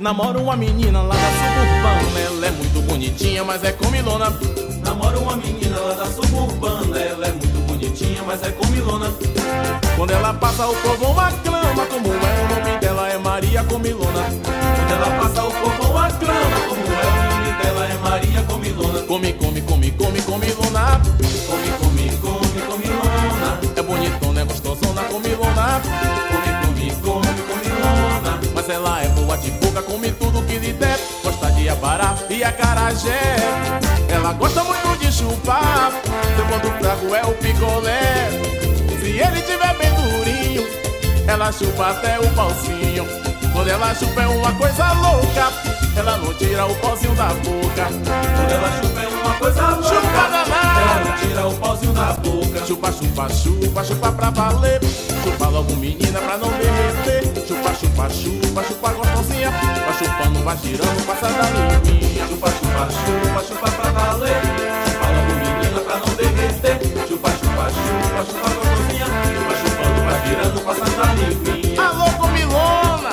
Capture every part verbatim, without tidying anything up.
Namoro uma menina lá da suburbana, ela é muito bonitinha, mas é comilona. Namoro uma menina lá da suburbana, ela é muito bonitinha, mas é comilona. Quando ela passa o povão aclama, como é o nome dela é Maria Comilona. Quando ela passa o povão aclama, como é o nome dela é Maria Comilona. Come, come, come, come, comilona. Come, come, come, comilona. É bonitona, é gostosona, comilona. Come, come, come, comilona. Mas ela é boa de boca, come tudo que lhe der. Gosta de abará e acarajé. Ela gosta muito de chupar. Seu ponto fraco é o picolé. Se ele tiver bem durinho, ela chupa até o pauzinho. Quando ela chupa é uma coisa louca, ela não tira o pauzinho da boca. Quando ela chupa é uma coisa louca, chupa danada, ela não tira o pauzinho da boca. Chupa, chupa, chupa, chupa pra valer. Chupa logo menina pra não derreter. Chupa, chupa, chupa, chupa gostosinha. Vai chupando, vai girando, passa da linguinha. Chupa, chupa, chupa, chupa pra valer. Chupa logo menina pra não derreter. Chupa, chupa, chupa, chupa gostosinha. Vai chupando, vai girando, passa da linguinha. Alô, comilona,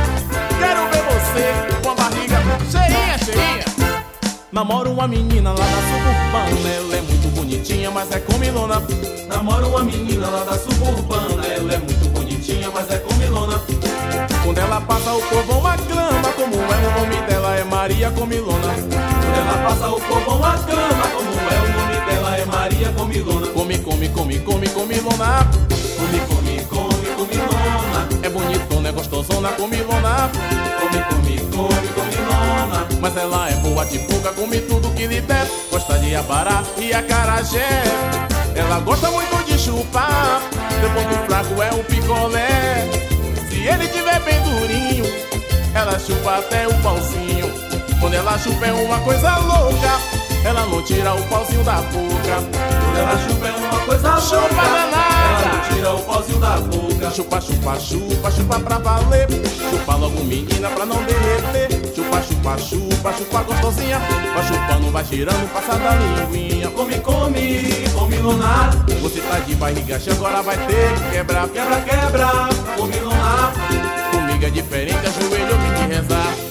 quero ver você com a barriga cheinha, cheinha. Namoro uma menina lá da suburbana, ela é muito bonitinha, mas é comilona. Namoro uma menina lá da suburbana, ela é muito bonitinha, mas é comilona. Quando ela passa o povão aclama, como é o nome dela é Maria Comilona. Quando ela passa o povão aclama, como é o nome dela é Maria Comilona. Come, come, come, come, comilona. Come, come, come, comilona. É bonitona, é gostosona, comilona. Come, come, come, comilona. Mas ela é boa de boca, come tudo que lhe der. Gosta de abará e acarajé. Ela gosta muito de chupar. Seu ponto fraco é o picolé. Se ele tiver bem durinho, ela chupa até o pauzinho. Quando ela chupa é uma coisa louca, ela não tira o pauzinho da boca. Quando ela chupa é uma coisa chupa louca, danada, ela não tira o pauzinho da boca. Chupa, chupa, chupa, chupa pra valer. Chupa logo menina pra não derreter. Chupa, chupa, chupa, chupa gostosinha. Vai chupando, vai girando, passa da linguinha. Come, come, comilona. Você tá de barriga cheia, agora vai ter que quebrar. Quebra, quebra, comilona. Comigo é diferente, ajoelho, eu vim te rezar.